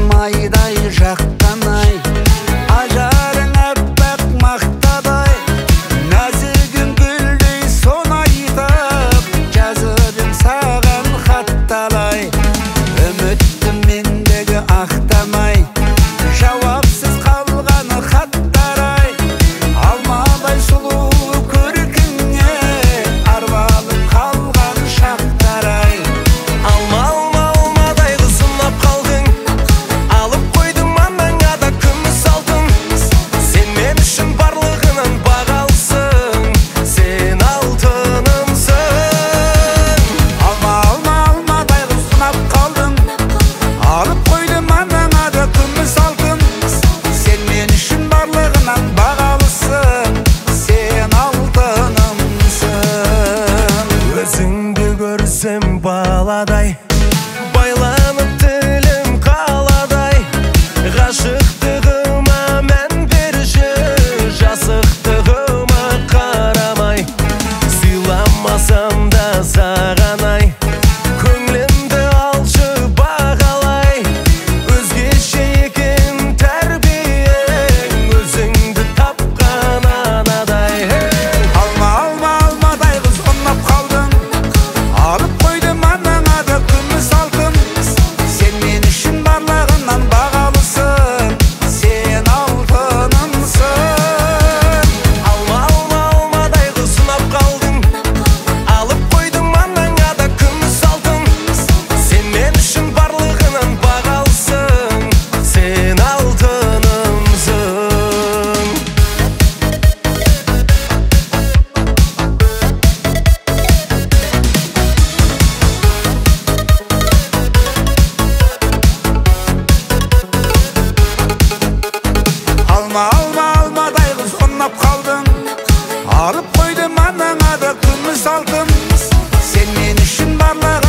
майдай жақтан-ай, ажарың аппақ мақтадай, нәзігің гүлдей соны айтып, жазып саған хатталай. Үміттім мендегі ақтамай, жауапсыз қалған хаттарай, алмадай сұлу көркіңе арбалып қалған шақтарай. Алмадай қыз ұнап қалдың, алып қойдым анаңа да күміс алтын. Сен мен үшін барлығынан бағалысың, сен алтынымсың. Алмадай қыз ұнап қалдың, алып қойдым анаңа да күміс алтын. Сен мен үшін барлығынан бағалысың, сен алтынымсың. Өзіңді көрсем баладай, байланып тілім қаладай. Ғашықтығыма мән берші, жасықтығыма қарамай. Сыйламасам да сағанай, көңілімді алшы бағалай. Өзгеше екен тәрбиең, өзіңді тапқан анадай. Алмадай қыз ұнап қалдың, алып қойдым анаңа да күміс алтын. Сен мен үшін барлығынан бағалысың, сен алтынымсың. Алмадай қыз ұнап қалдың, алып қойдым анаңа да күміс алтын. Сен мен үшін барлығынан бағалысың, сен алтынымсың. Алмадай қыз ұнап қалдың, алып қойдым анаңа да күміс алтын. Сен мен үшін барлығы